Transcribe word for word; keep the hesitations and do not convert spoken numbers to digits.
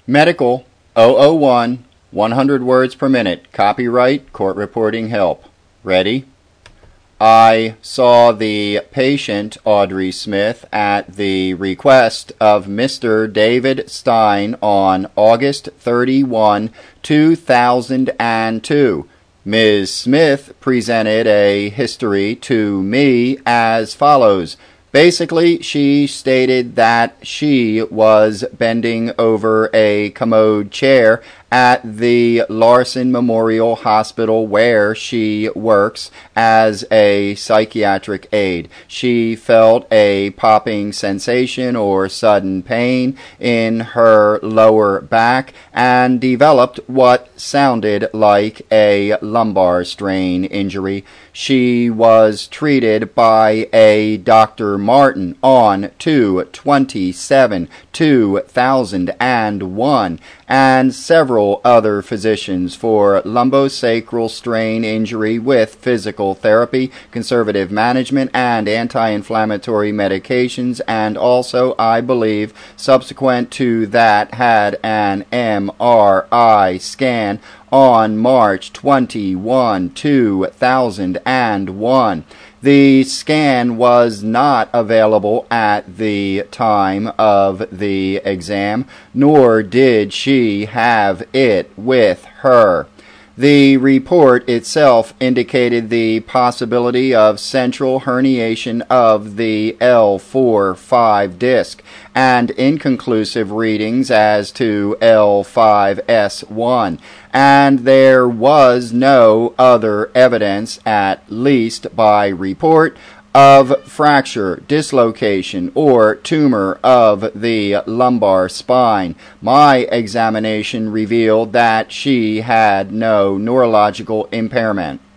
Medical zero zero one, one hundred words per minute. Copyright Court Reporting Help. Ready? I saw the patient, Audrey Smith, at the request of Mister David Stein on August thirty-first, two thousand two. Miz Smith presented a history to me as follows. Basically, she stated that she was bending over a commode chair at the Larson Memorial Hospital where she works as a psychiatric aide. She felt a popping sensation or sudden pain in her lower back and developed what sounded like a lumbar strain injury. She was treated by a Doctor Martin on two twenty-seven, two thousand one, and several other physicians for lumbosacral strain injury with physical therapy, conservative management, and anti-inflammatory medications, and also, I believe, subsequent to that, had an M R I scan on March twenty-first, two thousand one. The scan was not available at the time of the exam, nor did she have it with her. The report itself indicated the possibility of central herniation of the L four five disc and inconclusive readings as to L five S one, and there was no other evidence, at least by report, of fracture, dislocation, or tumor of the lumbar spine. My examination revealed that she had no neurological impairment.